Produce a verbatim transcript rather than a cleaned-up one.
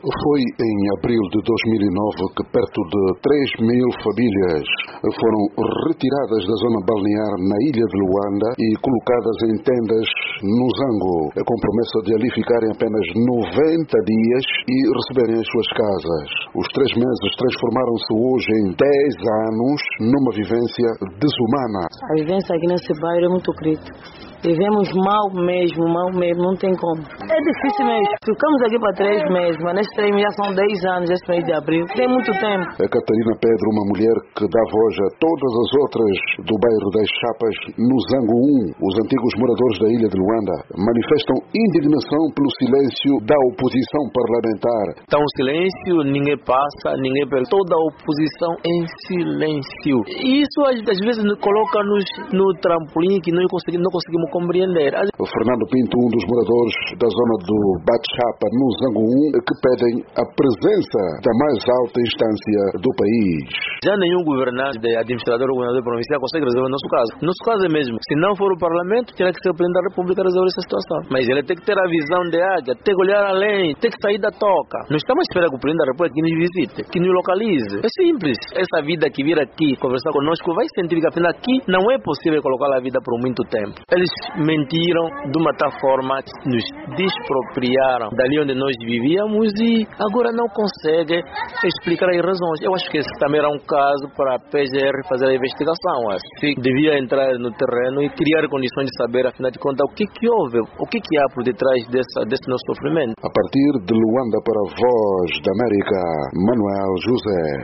Foi em abril de dois mil e nove que perto de três mil famílias foram retiradas da zona balnear na ilha de Luanda e colocadas em tendas no Zango, com promessa de ali ficarem apenas noventa dias e receberem as suas casas. Os três meses transformaram-se hoje em dez anos numa vivência desumana. A vivência aqui nesse bairro é muito crítica. Vivemos mal mesmo, mal mesmo, não tem como. É difícil mesmo. Ficamos aqui para três meses, mas nesses três meses já são dez anos, esse mês de abril. Tem muito tempo. A Catarina Pedro, uma mulher que dá voz a todas as outras do bairro das Chapas, no Zango um, os antigos moradores da ilha de Luanda, manifestam indignação pelo silêncio da oposição parlamentar. Está um silêncio, ninguém passa, ninguém perde. Toda a oposição em silêncio. E isso às vezes coloca-nos no trampolim que não conseguimos, não conseguimos compreender. O Fernando Pinto, um dos moradores da zona do Bate-Chapa, no Zango um, que pedem a presença da mais alta instância do país. Já nenhum governante, administrador ou governador provincial consegue resolver o nosso caso. O nosso caso é mesmo, se não for o Parlamento, terá que ser o Presidente da República a resolver essa situação. Mas ele tem que ter a visão de águia, tem que olhar além, tem que sair da toca. Não estamos a esperar que o Presidente da República nos visite, que nos localize. É simples. Essa vida que vir aqui conversar conosco vai sentir que afinal aqui não é possível colocar a vida por muito tempo. Eles mentiram de uma tal forma que nos despropriaram dali onde nós vivíamos e agora não conseguem explicar as razões. Eu acho que esse também era um caso para a P G R fazer a investigação. Acho que devia entrar no terreno e criar condições de saber, afinal de contas, o que que houve, o que que há por detrás dessa, desse nosso sofrimento. A partir de Luanda para a Voz da América, Manuel José.